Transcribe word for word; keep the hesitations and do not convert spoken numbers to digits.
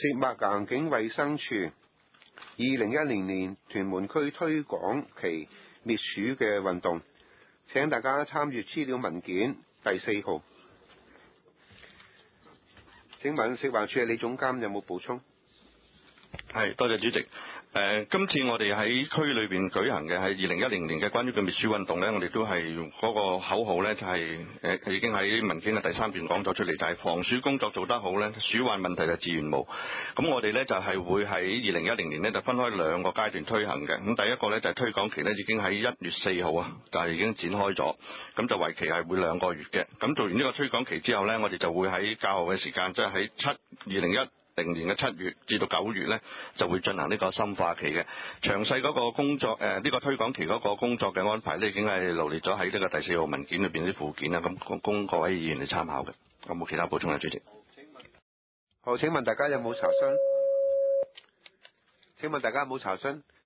食物環境衛生署二零一零年屯門區推廣期滅鼠嘅運動，請大家參閱資料文件第四號。請問食環署嘅李總監有冇補充？ 係，多謝主席。誒、呃，今次我哋喺區裏邊舉行嘅係二零一零年嘅關於嘅滅鼠運動呢，我哋都係用嗰個口號呢，就係、是、誒、呃、已經喺文件嘅第三段講咗出嚟，就係、是、防鼠工作做得好呢，鼠患問題就自然無。咁我哋呢，就係、是、會喺二零一零年呢，就分開兩個階段推行嘅。咁第一個呢，就係、是、推廣期呢，已經喺一月四號啊，就係、是、已經展開咗。咁就為期係會兩個月嘅。咁做完呢個推廣期之後呢，我哋就會喺較後嘅時間，即係喺七二零一零年嘅七月至到九月呢，就會進行呢個深化期嘅。詳細嗰個工作誒，呢、呃這個推廣期嗰個工作嘅安排呢，已經係羅列咗喺呢個第四號文件裏邊啲附件啦。咁供各位議員嚟參考嘅。有冇其他補充啊，主席？ 好，請問大家有冇查詢？請問大家有冇查詢？